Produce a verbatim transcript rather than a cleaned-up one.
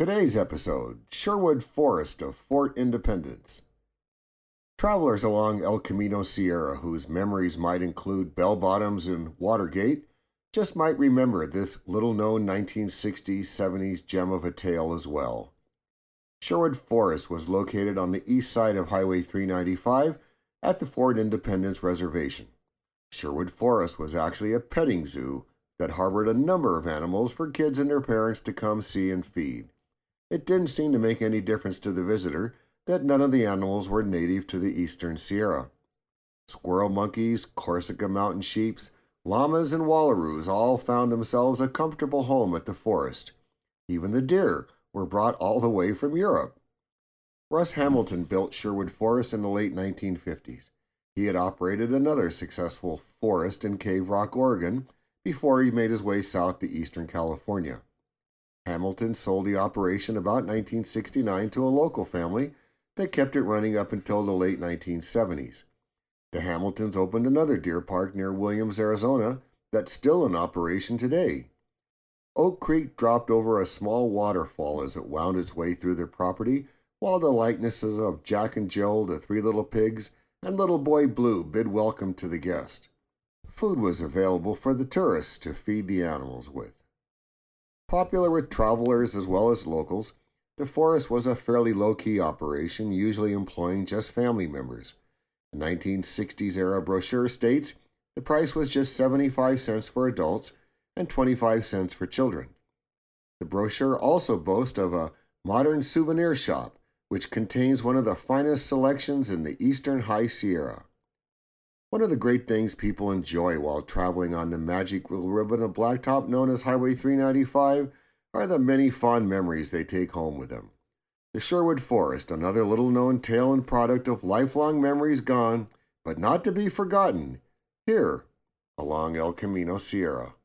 Today's episode, Sherwood Forest of Fort Independence. Travelers along El Camino Sierra whose memories might include bell bottoms and Watergate just might remember this little-known nineteen sixties seventies gem of a tale as well. Sherwood Forest was located on the east side of Highway three ninety-five at the Fort Independence Reservation. Sherwood Forest was actually a petting zoo that harbored a number of animals for kids and their parents to come see and feed. It didn't seem to make any difference to the visitor that none of the animals were native to the eastern Sierra. Squirrel monkeys, Corsica mountain sheep, llamas, and wallaroos all found themselves a comfortable home at the forest. Even the deer were brought all the way from Europe. Russ Hamilton built Sherwood Forest in the late nineteen fifties. He had operated another successful forest in Cave Rock, Oregon, before he made his way south to eastern California. Hamilton sold the operation about nineteen sixty-nine to a local family that kept it running up until the late nineteen seventies. The Hamiltons opened another deer park near Williams, Arizona, that's still in operation today. Oak Creek dropped over a small waterfall as it wound its way through their property, while the likenesses of Jack and Jill, the three little pigs, and Little Boy Blue bid welcome to the guest. Food was available for the tourists to feed the animals with. Popular with travelers as well as locals, the forest was a fairly low-key operation, usually employing just family members. The nineteen sixties-era brochure states the price was just seventy-five cents for adults and twenty-five cents for children. The brochure also boasts of a modern souvenir shop, which contains one of the finest selections in the eastern High Sierra. One of the great things people enjoy while traveling on the magic little ribbon of blacktop known as Highway three ninety-five are the many fond memories they take home with them. The Sherwood Forest, another little-known tale and product of lifelong memories gone, but not to be forgotten, here along El Camino Sierra.